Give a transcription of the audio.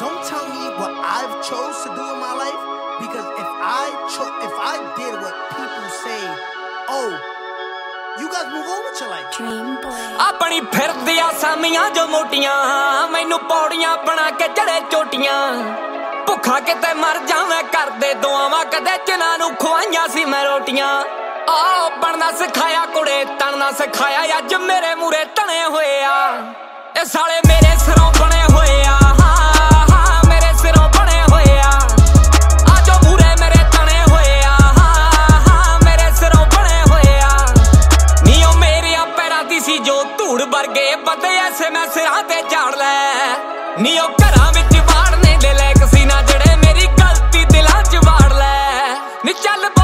don't tell me what I've chose to do in my life, because if I did what people say, oh, you guys move on with your life. Dream boy. अपनी फिरदिया सामियां जो मोटियां मैनू पौड़ियां बना के चढ़े चोटियां भुखा किते मर जावे कर दे दुआवां कदे जिन्हां नू खुआइयां सी मैं रोटियां आ बनना सिखाया कुड़े तड़ना सिखाया अज मेरे मूरे तने होए आ ए साले मेरे सिरों बने होए आ वर्गे बंदे ऐसे मैं सिरां ते झाड़ लै नी ओ घरां विच वाड़ने दे लैक सी ना जड़े मेरी गलती दिलां च वाड़ लै नी चल